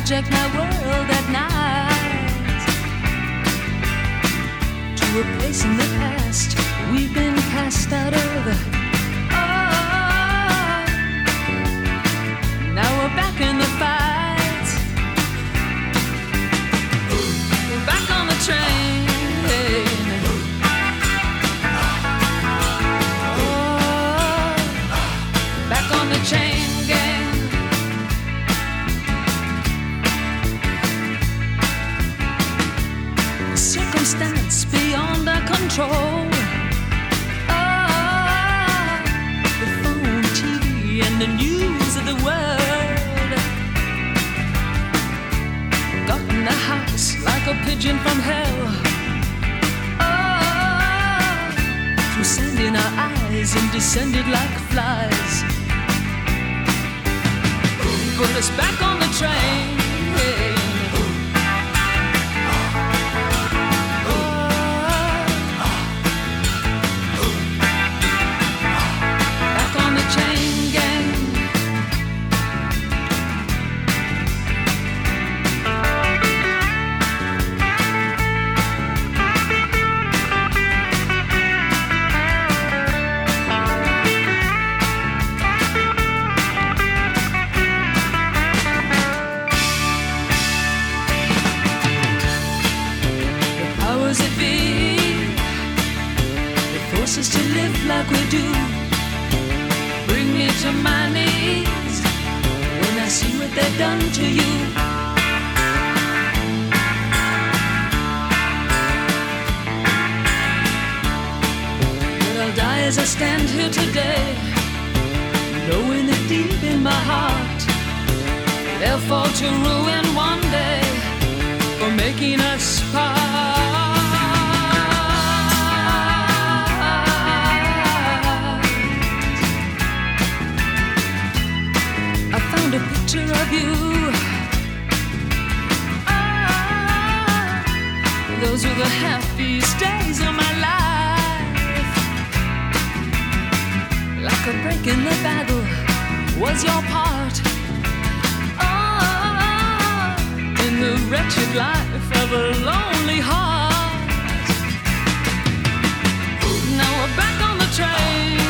hijack my world at night to a place in the past we've been cast out of. Oh, now we're back in the fight. We're back on the train. Oh, back on the chain gang. Circumstance beyond our control. Oh, the phone, TV, and the news of the world got in the house like a pigeon from hell. Oh, threw sand in our eyes and descended like flies. Put us back on the train. To live like we do, bring me to my knees when I see what they've done to you. But I'll die as I stand here today, knowing that deep in my heart they'll fall to ruin one day for making us part. A picture of you. Ah, those were the happiest days of my life. Like a break in the battle was your part. Ah, in the wretched life of a lonely heart. Now we're back on the train.